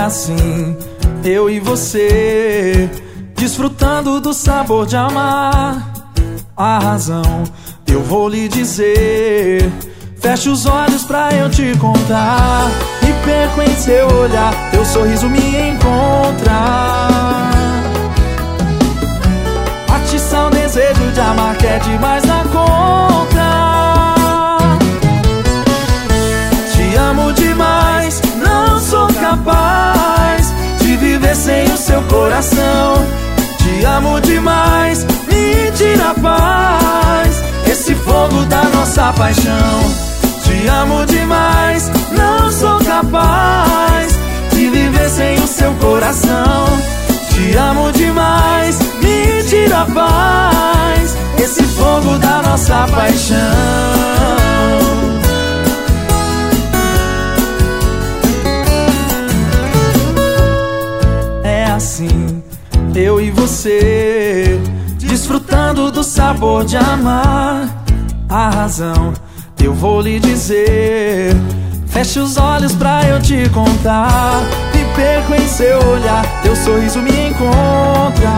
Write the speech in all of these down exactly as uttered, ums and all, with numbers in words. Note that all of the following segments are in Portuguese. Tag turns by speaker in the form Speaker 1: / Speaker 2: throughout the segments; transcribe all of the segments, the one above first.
Speaker 1: assim, eu e você, desfrutando do sabor de amar. A razão, eu vou lhe dizer. Feche os olhos pra eu te contar. Me perco em seu olhar, teu sorriso me encontra. Atiça o desejo de amar que é demais na conta. Te amo demais, não sou capaz de viver sem o seu coração. Te amo demais, me tira a paz, esse fogo da nossa paixão. Te amo demais, não sou capaz de viver sem o seu coração. Te amo demais, me tira a paz, esse fogo da nossa paixão. É assim, eu e você, desfrutando do sabor de amar. A razão, eu vou lhe dizer. Feche os olhos pra eu te contar. Me perco em seu olhar, teu sorriso me encontra.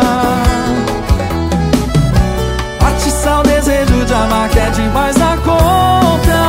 Speaker 1: Atiça o desejo de amar que é demais na conta.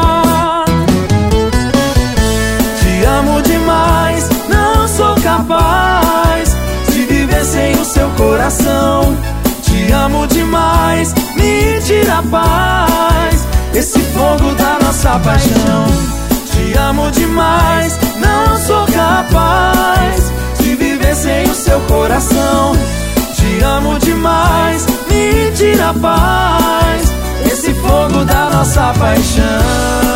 Speaker 1: Te amo demais, não sou capaz de viver sem o seu coração. Te amo demais, me tira a paz, esse fogo da nossa paixão. Te amo demais, não sou capaz de viver sem o seu coração. Te amo demais, me tira a paz, esse fogo da nossa paixão.